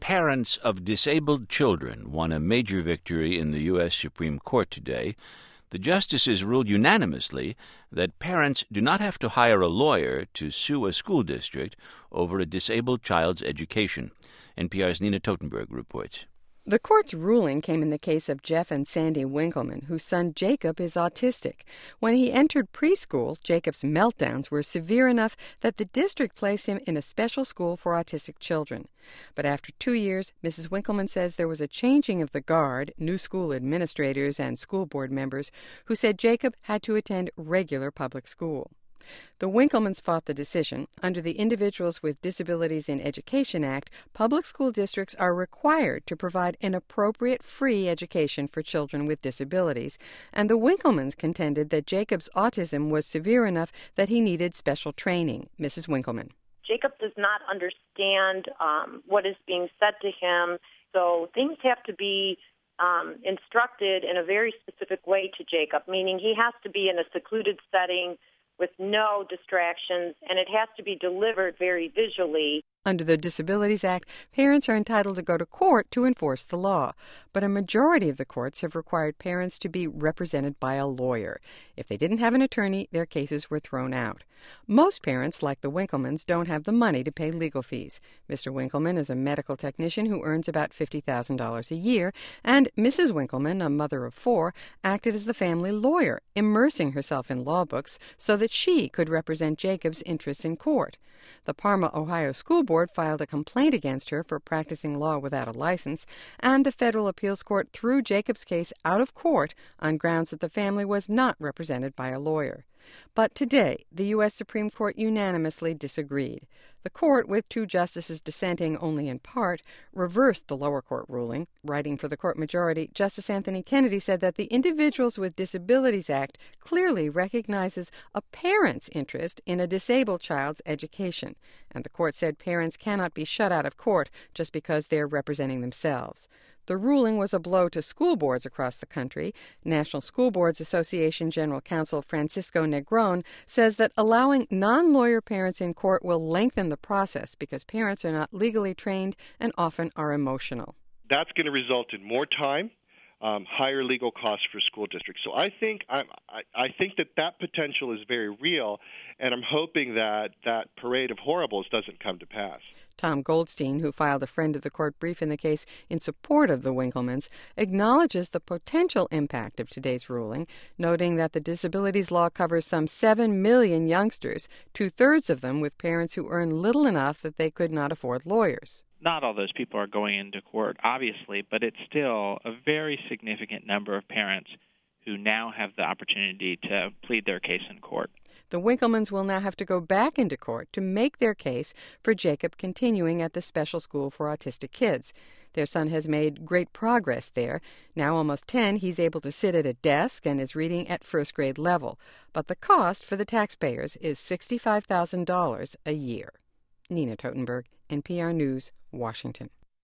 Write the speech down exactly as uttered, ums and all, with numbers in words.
Parents of disabled children won a major victory in the U S Supreme Court today. The justices ruled unanimously that parents do not have to hire a lawyer to sue a school district over a disabled child's education. N P R's Nina Totenberg reports. The court's ruling came in the case of Jeff and Sandy Winkleman, whose son Jacob is autistic. When he entered preschool, Jacob's meltdowns were severe enough that the district placed him in a special school for autistic children. But after two years, Missus Winkleman says there was a changing of the guard, new school administrators and school board members, who said Jacob had to attend regular public school. The Winklemans fought the decision. Under the Individuals with Disabilities in Education Act, public school districts are required to provide an appropriate free education for children with disabilities, and the Winklemans contended that Jacob's autism was severe enough that he needed special training. Missus Winkleman. Jacob does not understand um, what is being said to him, so things have to be um, instructed in a very specific way to Jacob, meaning he has to be in a secluded setting with no distractions, and it has to be delivered very visually. Under the Disabilities Act, parents are entitled to go to court to enforce the law, but a majority of the courts have required parents to be represented by a lawyer. If they didn't have an attorney, their cases were thrown out. Most parents, like the Winklemans, don't have the money to pay legal fees. Mister Winkleman is a medical technician who earns about fifty thousand dollars a year, and Missus Winkleman, a mother of four, acted as the family lawyer, immersing herself in law books so that she could represent Jacob's interests in court. The Parma, Ohio School Board filed a complaint against her for practicing law without a license, and the federal appeals court threw Jacob's case out of court on grounds that the family was not represented by a lawyer. But today, the U S Supreme Court unanimously disagreed. The court, with two justices dissenting only in part, reversed the lower court ruling. Writing for the court majority, Justice Anthony Kennedy said that the Individuals with Disabilities Act clearly recognizes a parent's interest in a disabled child's education, and the court said parents cannot be shut out of court just because they're representing themselves. The ruling was a blow to school boards across the country. National School Boards Association General Counsel Francisco Negron says that allowing non-lawyer parents in court will lengthen the process because parents are not legally trained and often are emotional. That's going to result in more time, um, higher legal costs for school districts. So I think I, I think that that potential is very real, and I'm hoping that that parade of horribles doesn't come to pass. Tom Goldstein, who filed a friend of the court brief in the case in support of the Winklemans, acknowledges the potential impact of today's ruling, noting that the disabilities law covers some seven million youngsters, two-thirds of them with parents who earn little enough that they could not afford lawyers. Not all those people are going into court, obviously, but it's still a very significant number of parents who now have the opportunity to plead their case in court. The Winklemans will now have to go back into court to make their case for Jacob continuing at the special school for autistic kids. Their son has made great progress there. Now, almost ten, he's able to sit at a desk and is reading at first grade level. But the cost for the taxpayers is sixty-five thousand dollars a year. Nina Totenberg, N P R News, Washington.